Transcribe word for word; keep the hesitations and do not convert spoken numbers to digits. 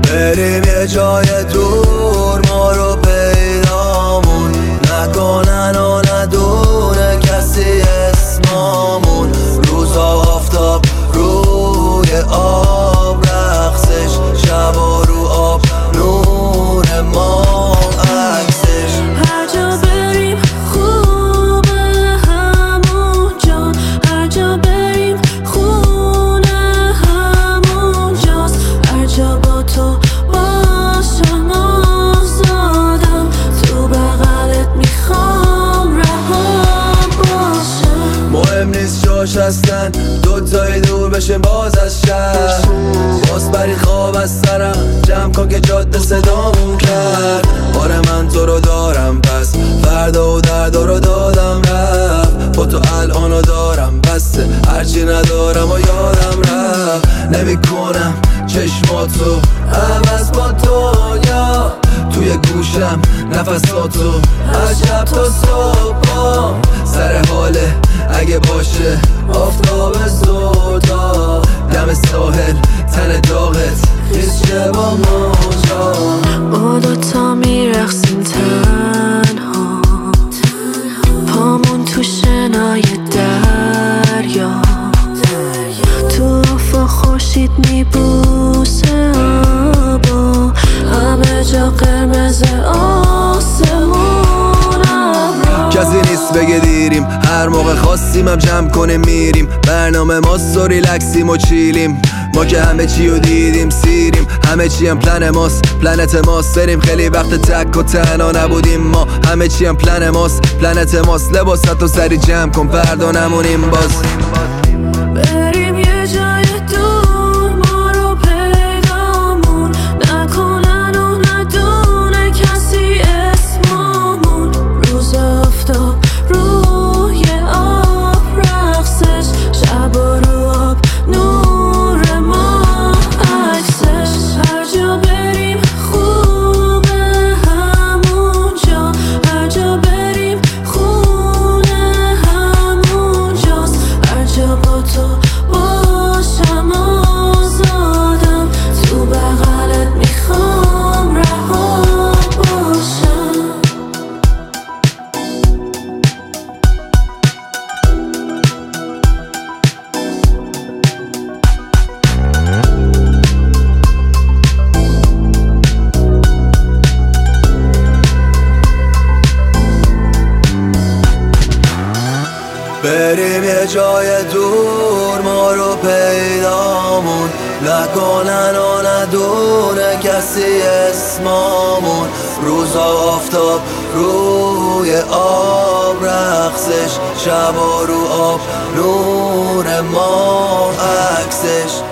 بریم یه جای دور ما رو پیدامون نکنن و ندونه کسی اسمامون. روزا آفتاب روی آب رقصش، شبا رو آب نور ما عکسش. هر جا بریم خوبه همون جا، هر جا بریم خونه همون جاست. هر جا با تو باشم آزادم، تو بغلت میخوام رها باشم. مهم نیست جاش هستن دوتایی دور بشیم باز از شهر. باز بری خواب از سرم جمع کن که جاده صدامون کرد. آره من تو رو دارم پس فردا و دردا رو دادم رفت. با تو الانو دارم بسته هرچی ندارم و یادم رفت. نمی کنم چشماتو عوض با دنیا توی گوشم نفساتو از شب تا صبح. سر حاله اگه باشه آفتاب زودا، دم ساحل تن داغت خیز شه با موجا. ما دوتا میرقصیم تنها، پامون تو شنای دریا، تو افق خورشید میبوسه آبا، همه جا قرمز آسمون ابرا. کسی نیست بگه دیریم، هر موقع خواستیم هم جمع کنیم میریم. برنامه ماست و ریلکسیم و چیلیم، ما که همه چی رو دیدیم سیریم. همه چی هم پلن ماست، پلنت ماست. بریم خیلی وقت تک و تنها نبودیم ما، همه چی هم پلن ماست، پلنت ماست. لباست و سری جمع کن فردا نمونیم باز. بریم یه جای دور ما رو پیدامون نکنن و ندونه کسی اسمامون. روز آفتاب روی آب رقصش، شب و رو آب نور ما عکسش. هر جا بریم خوبه همون جا، هر جا بریم خونه همون جاست. هر جا با تو باشم آزادم، تو بغلت میخوام رها باشم. بریم یه جای دور ما رو پیدامون نکنن و ندونه کسی اسمامون. روزا آفتاب روی آب رقصش، شبا رو آب نور ما عکسش.